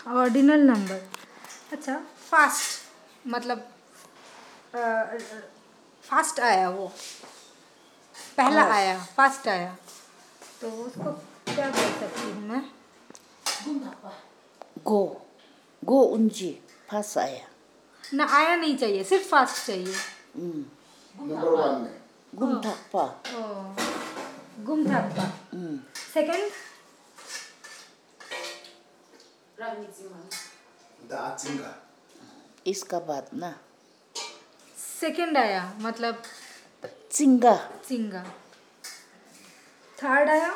Ordinal number. अच्छा, first मतलब first आया, वो पहला आया, फास्ट आया, तो उसको क्या बोल सकती हूँ मैं? गो गो उंजी फास्ट आया ना, आया नहीं चाहिए, सिर्फ फास्ट चाहिए। नंबर 1 में गुम थकपा गुम थाकपा। सेकंड दाचिंगा। इसका बाद ना सेकंड आया मतलब चिंगा चिंगा। थर्ड आया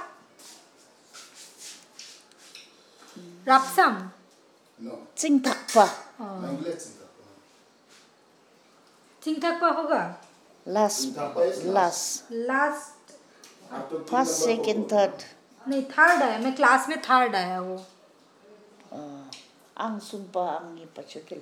रापसम। नो, चिंग थकपा नंगले चिंगा। चिंगथाकपा होगा last last. First second third नहीं, थर्ड आया, मैं क्लास में थर्ड आया वो। आं सुम्पा आंनि पाचुकिल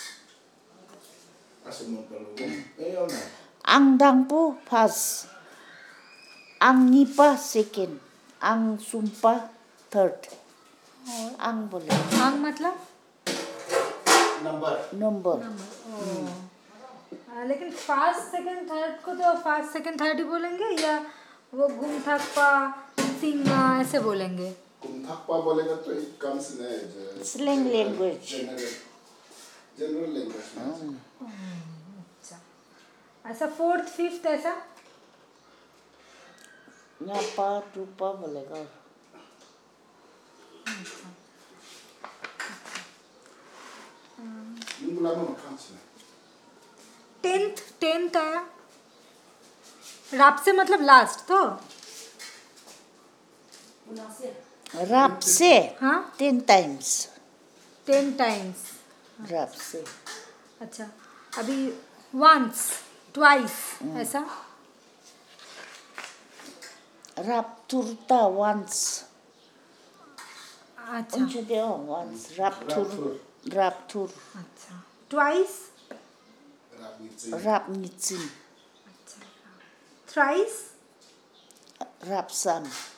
आं दांपु फर्स्ट आंनिपा सेकंड आं सुम्पा थर्ड आं बोले आंग मतलब नंबर। लेकिन फास्ट सेकंड थर्ड को तो फास्ट सेकंड थर्ड ही बोलेंगे, या वो गुम थाकपा सिंगा ऐसे बोलेंगे? कुंथाप्पा बोलेगा तो it comes in slang language general language. अच्छा, ऐसा फोर्थ फिफ्थ ऐसा? न्यापा टूपा बोलेगा। टेंथ आया राप से मतलब लास्ट तो राप से हाँ 10 टाइम्स 10 टाइम्स। राप से अच्छा, अभी वंस ट्वाइस ऐसा? राप तुरता वंस अच्छा उनके वंस राप तुर अच्छा, ट्वाइस राप निचिन थ्राइस राप सान